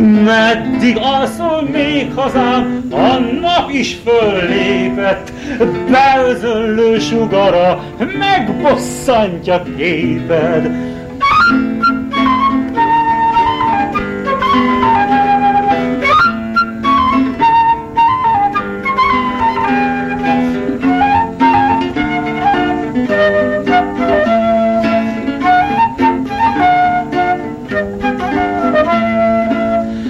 Meddig alszol még hazám, a nap is föllépett, belzöllő sugara megbosszantja képed.